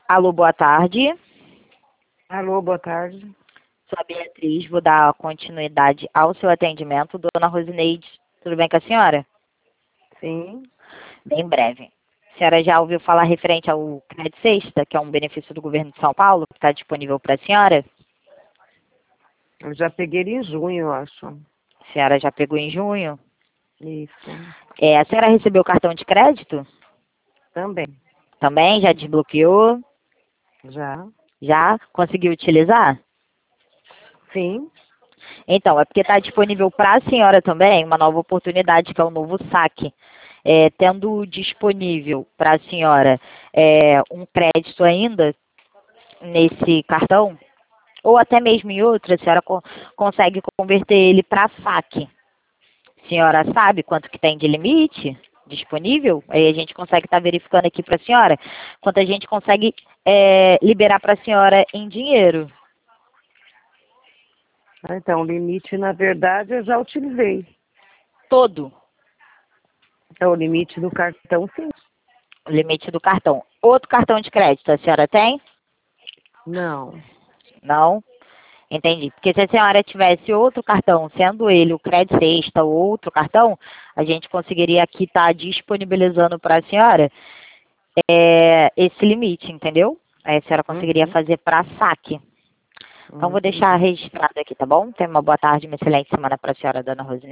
Alô, boa tarde. Alô, boa tarde. Sou a Beatriz, vou dar continuidade ao seu atendimento. Dona Rosineide, tudo bem com a senhora? Sim, Bem breve. A senhora já ouviu falar referente ao Crédito Sexta, que é um benefício do governo de São Paulo, que está disponível para a senhora? eu já peguei ele em junho, eu acho. A senhora já pegou em junho? Isso, A senhora recebeu o cartão de crédito? também. Também? Já desbloqueou? Já? Já? Conseguiu utilizar? Sim. Então, é porque está disponível para a senhora também uma nova oportunidade, que é o novo saque. Tendo disponível para a senhora um crédito ainda nesse cartão, ou até mesmo em outro, a senhora consegue converter ele para saque. A senhora sabe quanto que tem de limite disponível? Aí a gente consegue estar verificando aqui para a senhora quanto a gente consegue liberar para a senhora em dinheiro. Então, o limite, na verdade, eu já utilizei. Todo Então, o limite do cartão, sim. o limite do cartão. Outro cartão de crédito a senhora tem? Não. Não? Entendi. Porque se a senhora tivesse outro cartão, sendo ele o Crédito Sexta ou outro cartão, a gente conseguiria aqui estar disponibilizando para a senhora esse limite, entendeu? Aí a senhora conseguiria Uhum. fazer para saque. Então, vou deixar Entendi. registrado aqui, tá bom? Tenha uma boa tarde, uma excelente semana para a senhora, dona Rosine.